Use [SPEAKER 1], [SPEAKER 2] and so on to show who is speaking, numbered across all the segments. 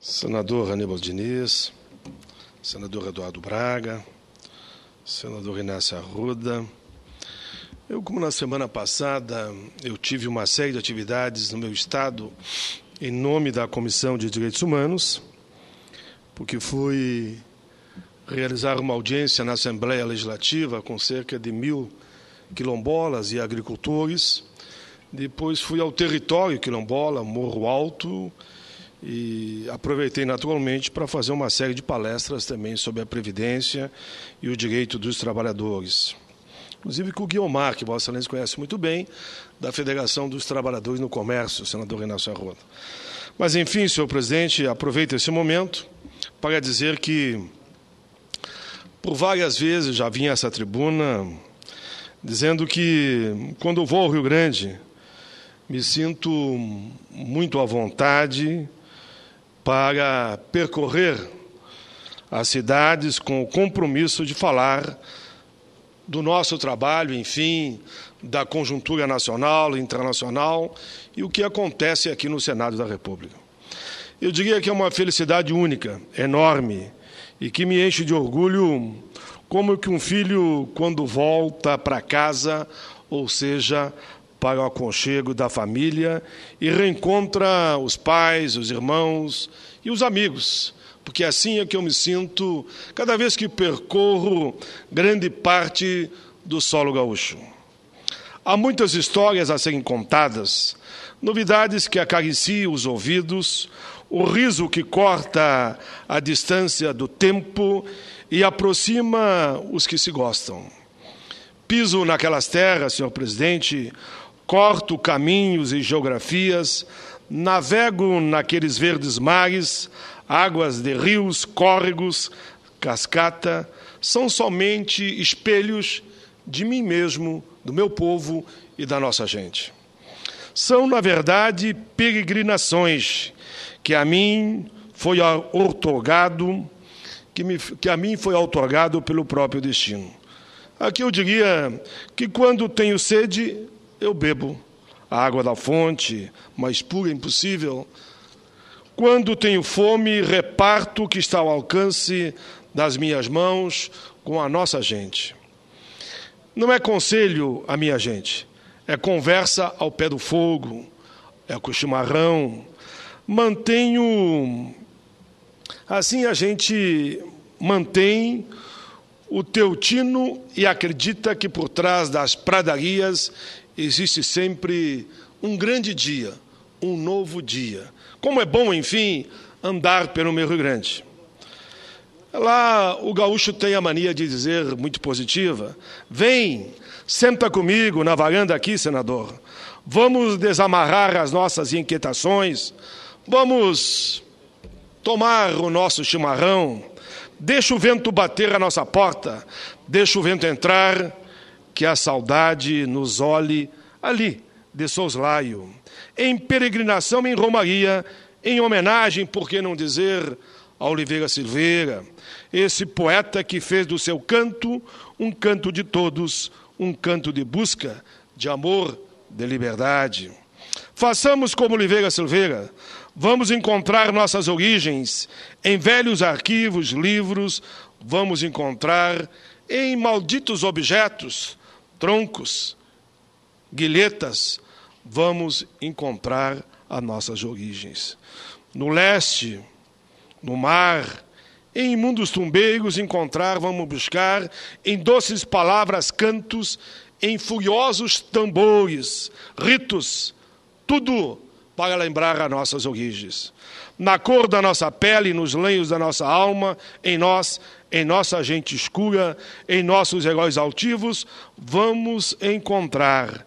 [SPEAKER 1] Senador Aníbal Diniz, senador Eduardo Braga, senador Inácio Arruda. Como na semana passada eu tive uma série de atividades no meu estado em nome da Comissão de Direitos Humanos, porque fui realizar uma audiência na Assembleia Legislativa com cerca de 1.000 quilombolas e agricultores. Depois fui ao território quilombola, Morro Alto, e aproveitei naturalmente para fazer uma série de palestras também sobre a Previdência e o direito dos trabalhadores. Inclusive com o Guiomar, que Vossa Excelência conhece muito bem, da Federação dos Trabalhadores no Comércio, senador Inácio Arruda. Mas, enfim, senhor presidente, aproveito esse momento para dizer que, por várias vezes, já vim a essa tribuna dizendo que, quando eu vou ao Rio Grande, me sinto muito à vontade para percorrer as cidades com o compromisso de falar do nosso trabalho, enfim, da conjuntura nacional e internacional e o que acontece aqui no Senado da República. Eu diria que é uma felicidade única, enorme, e que me enche de orgulho, como que um filho, quando volta para casa, ou seja, para o aconchego da família, e reencontra os pais, os irmãos e os amigos, porque assim é que eu me sinto cada vez que percorro grande parte do solo gaúcho. Há muitas histórias a serem contadas, novidades que acariciam os ouvidos, o riso que corta a distância do tempo e aproxima os que se gostam. Piso naquelas terras, senhor presidente, corto caminhos e geografias, navego naqueles verdes mares, águas de rios, córregos, cascata, são somente espelhos de mim mesmo, do meu povo e da nossa gente. São, na verdade, peregrinações que a mim foi outorgado, que a mim foi outorgado pelo próprio destino. Aqui eu diria que quando tenho sede, eu bebo a água da fonte, mais pura impossível. Quando tenho fome, reparto o que está ao alcance das minhas mãos com a nossa gente. Não é conselho a minha gente, é conversa ao pé do fogo, é com chimarrão. Assim a gente mantém o teu tino e acredita que por trás das pradarias existe sempre um grande dia, um novo dia. Como é bom, enfim, andar pelo meu Rio Grande. Lá o gaúcho tem a mania de dizer, muito positiva, vem, senta comigo na varanda aqui, senador. Vamos desamarrar as nossas inquietações, vamos tomar o nosso chimarrão, deixa o vento bater a nossa porta, deixa o vento entrar, que a saudade nos olhe ali, de soslaio, em peregrinação em romaria, em homenagem, por que não dizer, a Oliveira Silveira, esse poeta que fez do seu canto um canto de todos, um canto de busca, de amor, de liberdade. Façamos como Oliveira Silveira, vamos encontrar nossas origens em velhos arquivos, livros, vamos encontrar em malditos objetos, troncos, guilhetas, vamos encontrar as nossas origens. No leste, no mar, em imundos tumbeiros vamos buscar em doces palavras cantos, em furiosos tambores, ritos, tudo para lembrar as nossas origens. Na cor da nossa pele, nos lenhos da nossa alma, em nós, em nossa gente escura, em nossos heróis altivos, vamos encontrar,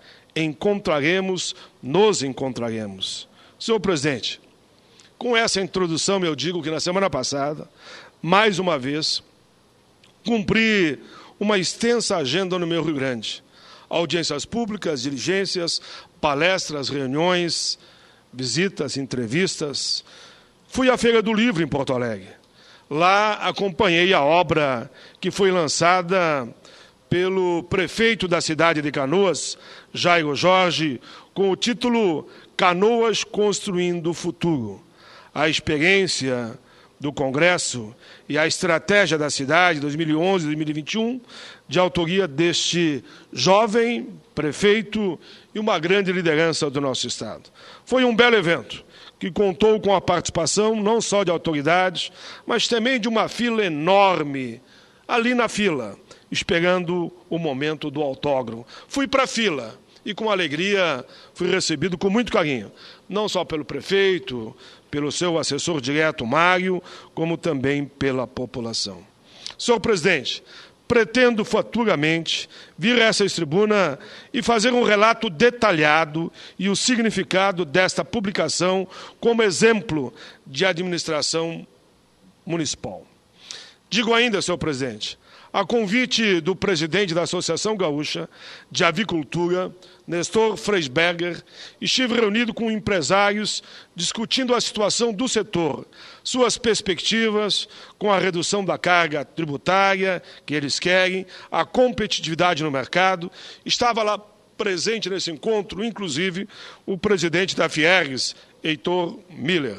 [SPEAKER 1] nos encontraremos. Senhor presidente, com essa introdução eu digo que na semana passada, mais uma vez, cumpri uma extensa agenda no meu Rio Grande. Audiências públicas, diligências, palestras, reuniões, visitas, entrevistas. Fui à Feira do Livro em Porto Alegre. Lá acompanhei a obra que foi lançada pelo prefeito da cidade de Canoas, Jairo Jorge, com o título Canoas Construindo o Futuro. a experiência do Congresso e a estratégia da cidade 2011-2021, de autoria deste jovem prefeito e uma grande liderança do nosso Estado. Foi um belo evento, que contou com a participação não só de autoridades, mas também de uma fila enorme, ali na fila, esperando o momento do autógrafo. Fui para a fila e, com alegria, fui recebido com muito carinho, não só pelo prefeito, pelo seu assessor direto, Mário, como também pela população. Senhor presidente, pretendo futuramente vir a essa tribuna e fazer um relato detalhado e o significado desta publicação como exemplo de administração municipal. Digo ainda, senhor presidente, a convite do presidente da Associação Gaúcha de Avicultura, Nestor Freisberger, estive reunido com empresários discutindo a situação do setor, suas perspectivas com a redução da carga tributária que eles querem, a competitividade no mercado. Estava lá presente nesse encontro, inclusive, o presidente da Fiergs, Heitor Miller.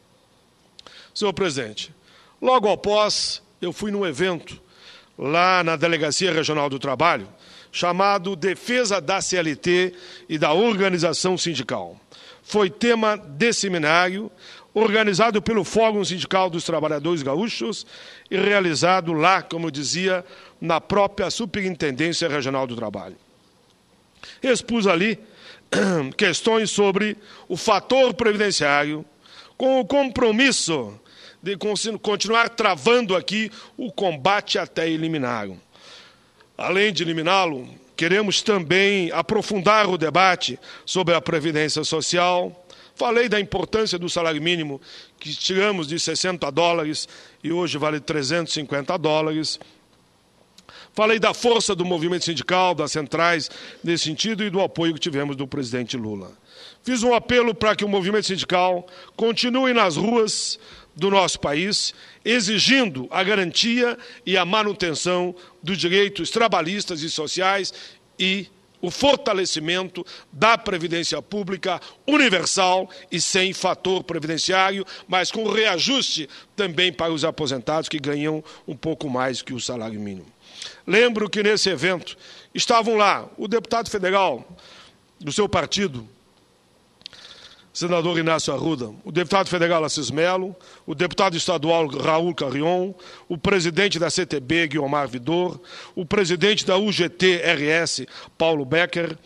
[SPEAKER 1] Senhor presidente, logo após, eu fui num evento lá na Delegacia Regional do Trabalho, chamado Defesa da CLT e da Organização Sindical. Foi tema de seminário, organizado pelo Fórum Sindical dos Trabalhadores Gaúchos e realizado lá, como eu dizia, na própria Superintendência Regional do Trabalho. Expus ali questões sobre o fator previdenciário, com o compromisso de continuar travando aqui o combate até eliminá-lo. Além de eliminá-lo, queremos também aprofundar o debate sobre a Previdência Social. Falei da importância do salário mínimo, que tiramos de $60 e hoje vale $350. Falei da força do movimento sindical, das centrais nesse sentido e do apoio que tivemos do presidente Lula. Fiz um apelo para que o movimento sindical continue nas ruas do nosso país, exigindo a garantia e a manutenção dos direitos trabalhistas e sociais e o fortalecimento da previdência pública universal e sem fator previdenciário, mas com reajuste também para os aposentados que ganham um pouco mais que o salário mínimo. Lembro que nesse evento estavam lá o deputado federal do seu partido, senador Inácio Arruda, o deputado federal Assis Melo, o deputado estadual Raul Carrion, o presidente da CTB, Guiomar Vidor, o presidente da UGT-RS, Paulo Becker,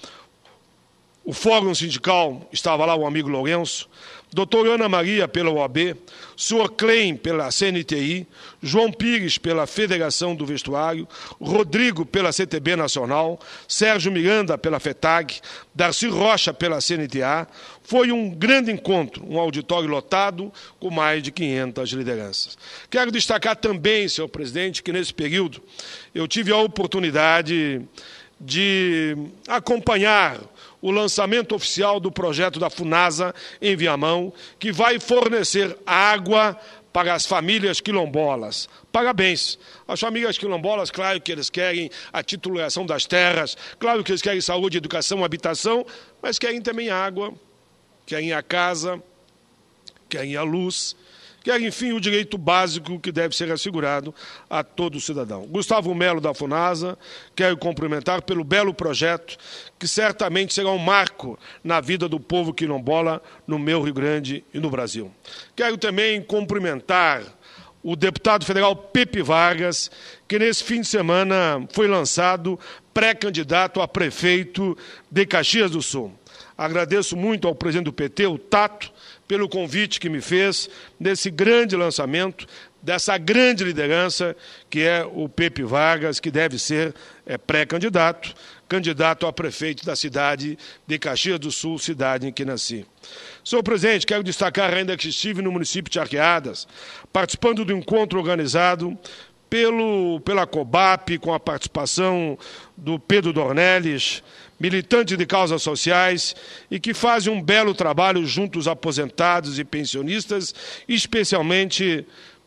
[SPEAKER 1] o Fórum Sindical, estava lá o amigo Lourenço, doutora Ana Maria pela OAB, senhor Klein pela CNTI, João Pires pela Federação do Vestuário, Rodrigo pela CTB Nacional, Sérgio Miranda pela FETAG, Darcy Rocha pela CNTA. Foi um grande encontro, um auditório lotado com mais de 500 lideranças. Quero destacar também, senhor presidente, que nesse período eu tive a oportunidade de acompanhar o lançamento oficial do projeto da FUNASA em Viamão, que vai fornecer água para as famílias quilombolas. Parabéns. As famílias quilombolas, claro que eles querem a titulação das terras, claro que eles querem saúde, educação, habitação, mas querem também água, querem a casa, querem a luz, querem, enfim, o direito básico que deve ser assegurado a todo cidadão. Gustavo Melo, da FUNASA, quero cumprimentar pelo belo projeto, que certamente será um marco na vida do povo quilombola no meu Rio Grande e no Brasil. Quero também cumprimentar o deputado federal Pepe Vargas, que nesse fim de semana foi lançado pré-candidato a prefeito de Caxias do Sul. Agradeço muito ao presidente do PT, o Tato, pelo convite que me fez nesse grande lançamento, dessa grande liderança que é o Pepe Vargas, que deve ser pré-candidato, candidato a prefeito da cidade de Caxias do Sul, cidade em que nasci. Senhor presidente, quero destacar ainda que estive no município de Arqueadas, participando do encontro organizado pela COBAP, com a participação do Pedro Dornelles, militante de causas sociais e que fazem um belo trabalho junto aos aposentados e pensionistas, especialmente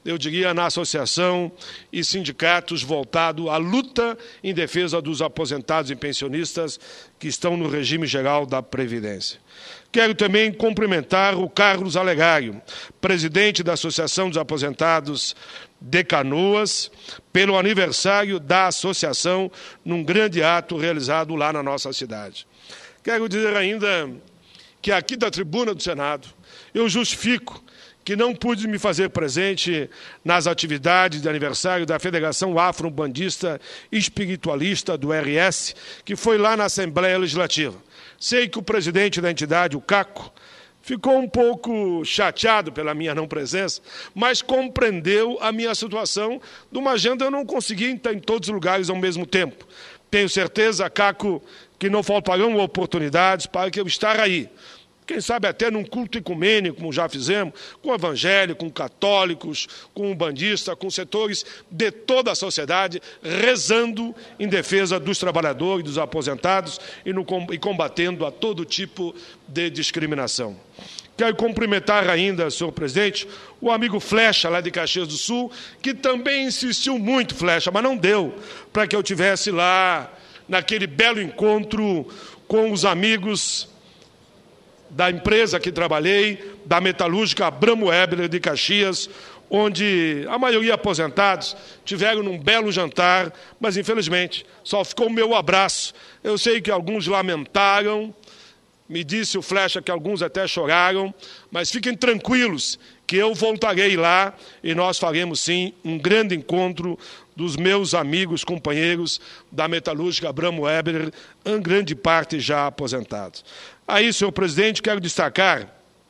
[SPEAKER 1] eu diria, na associação e sindicatos voltado à luta em defesa dos aposentados e pensionistas que estão no regime geral da Previdência. Quero também cumprimentar o Carlos Alegário, presidente da Associação dos Aposentados de Canoas, pelo aniversário da associação, num grande ato realizado lá na nossa cidade. Quero dizer ainda que aqui da tribuna do Senado, eu justifico que não pude me fazer presente nas atividades de aniversário da Federação Afro-Bandista Espiritualista do RS, que foi lá na Assembleia Legislativa. Sei que o presidente da entidade, o Caco, ficou um pouco chateado pela minha não presença, mas compreendeu a minha situação de uma agenda eu não conseguia estar em todos os lugares ao mesmo tempo. Tenho certeza, Caco, que não faltarão oportunidades para que eu estar aí. Quem sabe até num culto ecumênico, como já fizemos, com evangélicos, com católicos, com bandistas, com setores de toda a sociedade, rezando em defesa dos trabalhadores, dos aposentados e combatendo a todo tipo de discriminação. Quero cumprimentar ainda, senhor presidente, o amigo Flecha, lá de Caxias do Sul, que também insistiu muito, Flecha, mas não deu para que eu tivesse lá naquele belo encontro com os amigos da empresa que trabalhei, da metalúrgica Abramo Weber de Caxias, onde a maioria aposentados tiveram num belo jantar, mas infelizmente só ficou o meu abraço. Eu sei que alguns lamentaram, me disse o Flecha que alguns até choraram, mas fiquem tranquilos que eu voltarei lá e nós faremos sim um grande encontro dos meus amigos, companheiros da metalúrgica Abramo Weber, em grande parte já aposentados. Aí, senhor presidente, quero destacar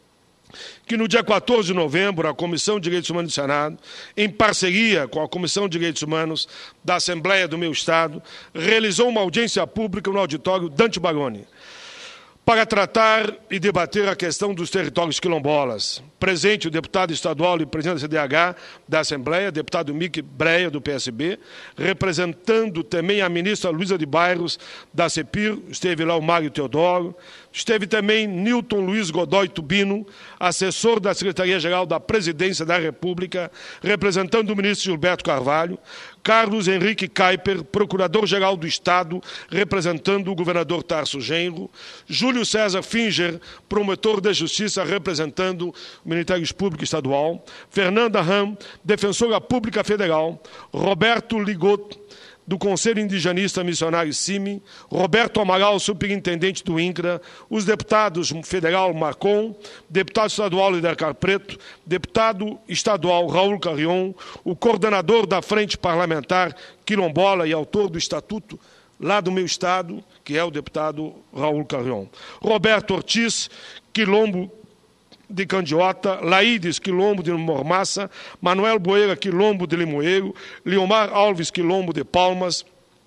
[SPEAKER 1] que no dia 14 de novembro, a Comissão de Direitos Humanos do Senado, em parceria com a Comissão de Direitos Humanos da Assembleia do meu Estado, realizou uma audiência pública no auditório Dante Baroni, para tratar e debater a questão dos territórios quilombolas. Presente o deputado estadual e presidente da CDH da Assembleia, deputado Mick Breia, do PSB, representando também a ministra Luísa de Bairros, da CEPIR, esteve lá o Mário Teodoro, esteve também Nilton Luiz Godoy Tubino, assessor da Secretaria-Geral da Presidência da República, representando o ministro Gilberto Carvalho, Carlos Henrique Kuyper, procurador-geral do Estado, representando o governador Tarso Genro, Júlio César Finger, promotor da Justiça, representando o Ministério Público Estadual, Fernanda Ram, defensora pública federal, Roberto Ligoto, do Conselho Indigenista Missionário CIMI, Roberto Amaral, superintendente do INCRA, os deputados federal Marcon, deputado estadual Lidercar Preto, deputado estadual Raul Carrion, o coordenador da Frente Parlamentar Quilombola e autor do Estatuto lá do meu estado, que é o deputado Raul Carrion, Roberto Ortiz, Quilombo de Candiota, Laídes, Quilombo de Mormaça, Manuel Boeira, Quilombo de Limoeiro, Leomar Alves, Quilombo de Palmas,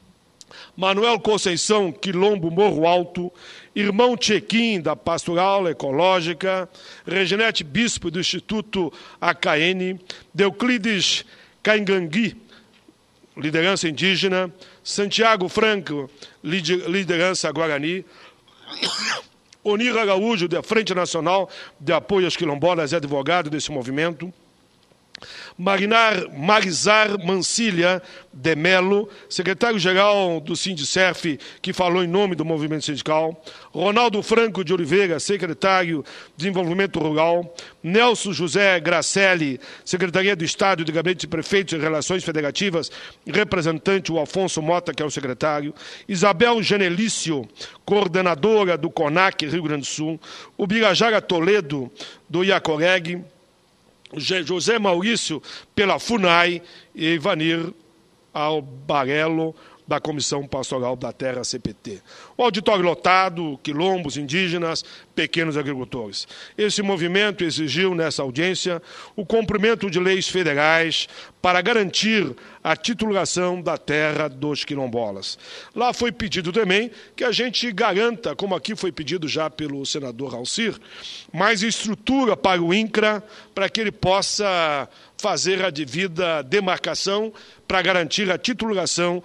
[SPEAKER 1] Manuel Conceição, Quilombo Morro Alto, Irmão Tchequim, da Pastoral Ecológica, Reginete Bispo, do Instituto AKN, Deuclides Caingangui, liderança indígena, Santiago Franco, liderança Guarani, Onir Araújo, da Frente Nacional de Apoio às Quilombolas, é advogado desse movimento. Marizar Mancilha de Melo, secretário-geral do Sindicerf, que falou em nome do movimento sindical. Ronaldo Franco de Oliveira, secretário de Desenvolvimento Rural. Nelson José Gracelli, Secretaria do Estado de Gabinete de Prefeitos e Relações Federativas, representante o Afonso Mota, que é o secretário. Isabel Genelício, coordenadora do CONAC, Rio Grande do Sul. O Birajara Toledo, do Iacoreg. José Maurício, pela FUNAI, e Ivanir Albarello, da Comissão Pastoral da Terra, CPT. O auditório lotado, quilombos, indígenas, pequenos agricultores. Esse movimento exigiu, nessa audiência, o cumprimento de leis federais para garantir a titulação da terra dos quilombolas. Lá foi pedido também que a gente garanta, como aqui foi pedido já pelo senador Alcir, mais estrutura para o INCRA, para que ele possa fazer a devida demarcação para garantir a titulação da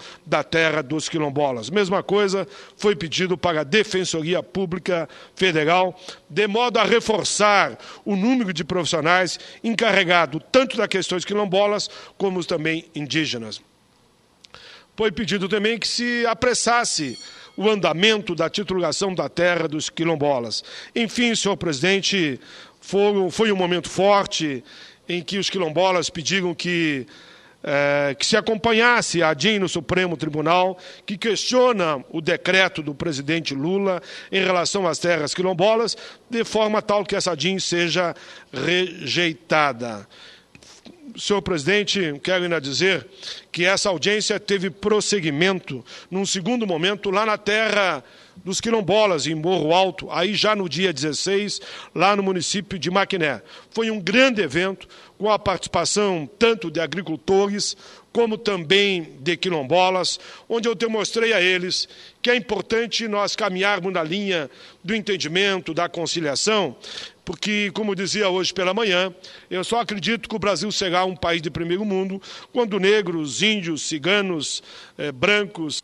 [SPEAKER 1] terra dos quilombolas. Mesma coisa foi pedido para a Defensoria Pública Federal, de modo a reforçar o número de profissionais encarregados tanto das questões quilombolas como também indígenas. Foi pedido também que se apressasse o andamento da titulação da terra dos quilombolas. Enfim, senhor presidente, foi um momento forte em que os quilombolas pediram que se acompanhasse a DIN no Supremo Tribunal, que questiona o decreto do presidente Lula em relação às terras quilombolas, de forma tal que essa DIN seja rejeitada. Senhor presidente, quero ainda dizer que essa audiência teve prosseguimento num segundo momento lá na terra dos quilombolas, em Morro Alto, aí já no dia 16, lá no município de Maquiné. Foi um grande evento, com a participação tanto de agricultores, como também de quilombolas, onde eu demonstrei a eles que é importante nós caminharmos na linha do entendimento, da conciliação, porque, como dizia hoje pela manhã, eu só acredito que o Brasil será um país de primeiro mundo quando negros, índios, ciganos, brancos,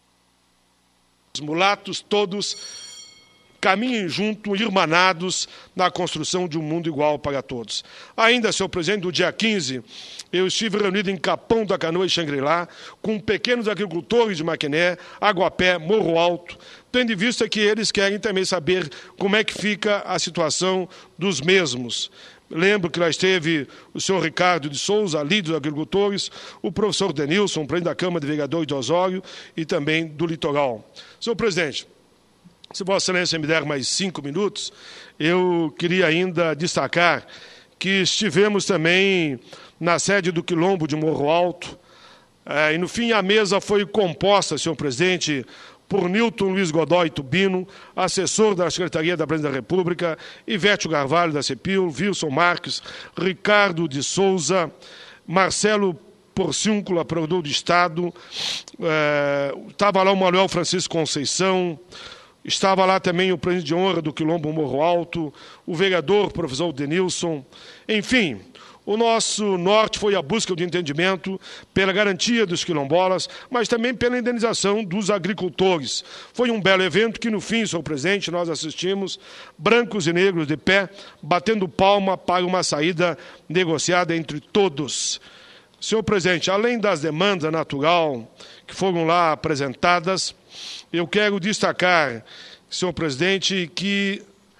[SPEAKER 1] mulatos, todos caminhem juntos, irmanados, na construção de um mundo igual para todos. Ainda, senhor presidente, no dia 15, eu estive reunido em Capão da Canoa e Xangri-Lá, com pequenos agricultores de Maquiné, Aguapé, Morro Alto, tendo em vista que eles querem também saber como é que fica a situação dos mesmos. Lembro que lá esteve o senhor Ricardo de Souza, líder dos agricultores, o professor Denilson, presidente da Câmara de Vereadores de Osório e também do Litoral. Senhor presidente, se Vossa Excelência me der mais 5 minutos, eu queria ainda destacar que estivemos também na sede do Quilombo de Morro Alto, e no fim a mesa foi composta, senhor presidente, por Nilton Luiz Godoy Tubino, assessor da Secretaria da Presidência da República, Ivete Carvalho da CEPIL, Wilson Marques, Ricardo de Souza, Marcelo Porciúncula, provedor do Estado, estava lá o Manuel Francisco Conceição, estava lá também o presidente de honra do Quilombo Morro Alto, o vereador, professor Denilson. Enfim, o nosso norte foi a busca de entendimento pela garantia dos quilombolas, mas também pela indenização dos agricultores. Foi um belo evento que, no fim, senhor presidente, nós assistimos brancos e negros de pé, batendo palma para uma saída negociada entre todos. Senhor presidente, além das demandas natural que foram lá apresentadas, eu quero destacar, senhor presidente, que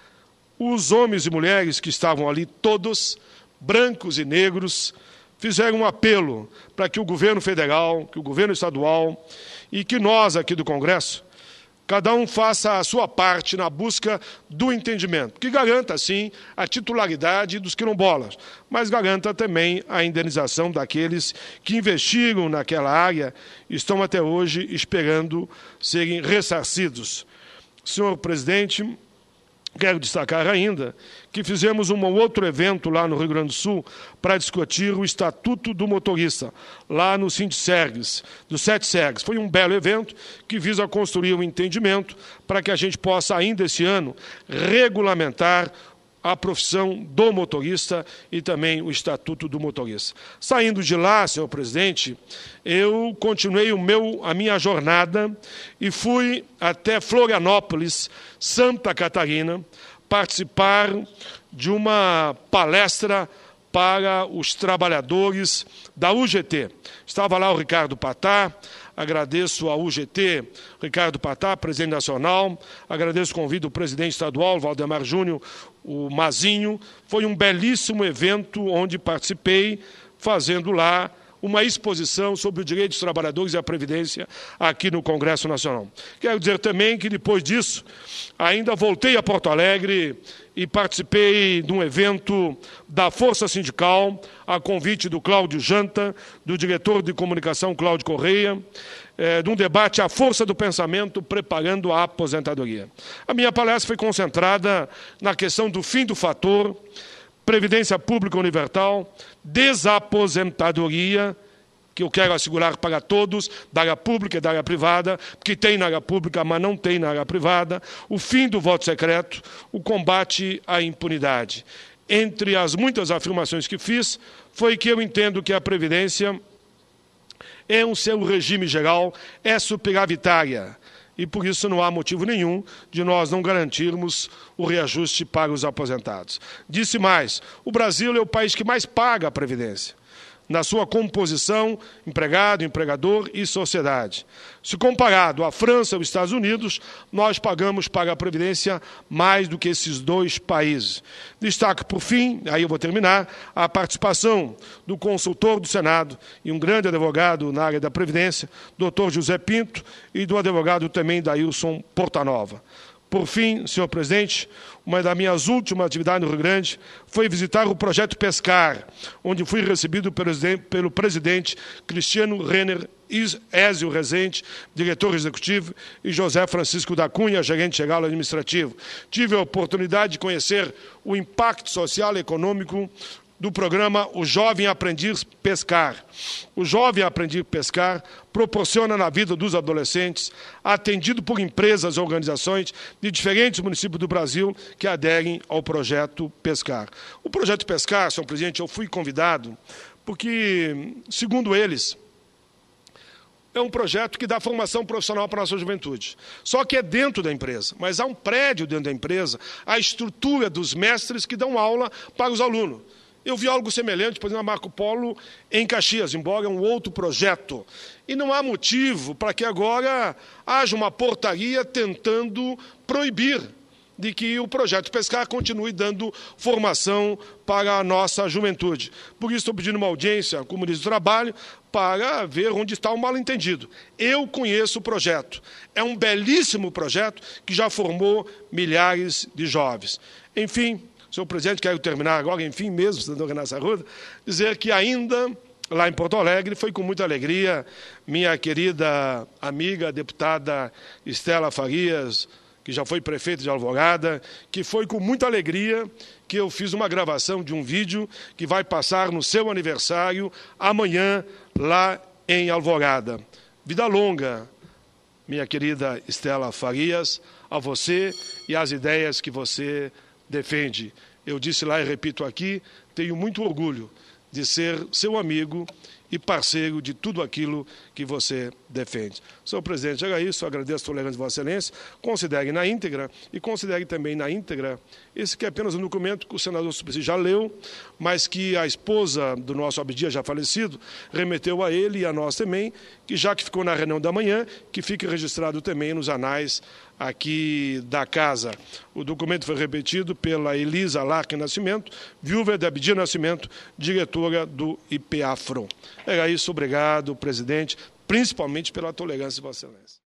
[SPEAKER 1] os homens e mulheres que estavam ali, todos, brancos e negros, fizeram um apelo para que o governo federal, que o governo estadual e que nós aqui do Congresso, cada um faça a sua parte na busca do entendimento, que garanta, assim, a titularidade dos quilombolas, mas garanta também a indenização daqueles que investiram naquela área e estão até hoje esperando serem ressarcidos. Senhor presidente, quero destacar ainda que fizemos um outro evento lá no Rio Grande do Sul para discutir o Estatuto do Motorista, lá no Sindsergs, do 7 Sergs. Foi um belo evento que visa construir um entendimento para que a gente possa, ainda esse ano, regulamentar a profissão do motorista e também o Estatuto do Motorista. Saindo de lá, senhor presidente, eu continuei a minha jornada e fui até Florianópolis, Santa Catarina, participar de uma palestra para os trabalhadores da UGT. Estava lá o Ricardo Patá, agradeço ao UGT, Ricardo Patá, presidente nacional, agradeço o convite do presidente estadual, Valdemar Júnior, o Mazinho. Foi um belíssimo evento onde participei, fazendo lá uma exposição sobre o direito dos trabalhadores e a Previdência aqui no Congresso Nacional. Quero dizer também que, depois disso, ainda voltei a Porto Alegre e participei de um evento da Força Sindical, a convite do Cláudio Janta, do diretor de comunicação Cláudio Correia, de um debate à força do pensamento, preparando a aposentadoria. A minha palestra foi concentrada na questão do fim do fator, Previdência Pública Universal, desaposentadoria, que eu quero assegurar para todos, da área pública e da área privada, que tem na área pública, mas não tem na área privada, o fim do voto secreto, o combate à impunidade. Entre as muitas afirmações que fiz, foi que eu entendo que a Previdência em seu regime geral é superavitária. E por isso não há motivo nenhum de nós não garantirmos o reajuste para os aposentados. Disse mais, o Brasil é o país que mais paga a Previdência, na sua composição, empregado, empregador e sociedade. Se comparado à França e aos Estados Unidos, nós pagamos para a Previdência mais do que esses dois países. Destaco, por fim, aí eu vou terminar, a participação do consultor do Senado e um grande advogado na área da Previdência, doutor José Pinto, e do advogado também Dailson Portanova. Por fim, senhor presidente, uma das minhas últimas atividades no Rio Grande foi visitar o projeto Pescar, onde fui recebido pelo presidente Cristiano Renner, Ézio Rezende, diretor executivo, e José Francisco da Cunha, gerente geral administrativo. Tive a oportunidade de conhecer o impacto social e econômico do programa O Jovem Aprendiz Pescar. O Jovem Aprendiz Pescar proporciona na vida dos adolescentes, atendido por empresas e organizações de diferentes municípios do Brasil que aderem ao projeto Pescar. O projeto Pescar, senhor presidente, eu fui convidado porque, segundo eles, é um projeto que dá formação profissional para a nossa juventude. Só que é dentro da empresa, mas há um prédio dentro da empresa, a estrutura dos mestres que dão aula para os alunos. Eu vi algo semelhante, por exemplo, a Marco Polo em Caxias, embora é um outro projeto. E não há motivo para que agora haja uma portaria tentando proibir de que o projeto Pescar continue dando formação para a nossa juventude. Por isso estou pedindo uma audiência com o ministro do Trabalho para ver onde está o mal-entendido. Eu conheço o projeto. É um belíssimo projeto que já formou milhares de jovens. Enfim, senhor presidente, quero terminar agora, enfim mesmo, senador Renato Arruda, dizer que ainda, lá em Porto Alegre, foi com muita alegria, minha querida amiga, deputada Estela Farias, que já foi prefeita de Alvorada, que foi com muita alegria que eu fiz uma gravação de um vídeo que vai passar no seu aniversário, amanhã, lá em Alvorada. Vida longa, minha querida Estela Farias, a você e às ideias que você defende. Eu disse lá e repito aqui, tenho muito orgulho de ser seu amigo e parceiro de tudo aquilo que você defende. Senhor presidente, era isso, agradeço a tolerância de Vossa Excelência, considere na íntegra e considere também na íntegra esse que é apenas um documento que o senador Suplicy já leu, mas que a esposa do nosso Abdias, já falecido, remeteu a ele e a nós também, que já que ficou na reunião da manhã, que fique registrado também nos anais aqui da casa. O documento foi repetido pela Elisa Larque Nascimento, viúva de Abdias Nascimento, diretora do IPA-FRON. Era isso, obrigado, presidente, principalmente pela tolerância de Vossa Excelência.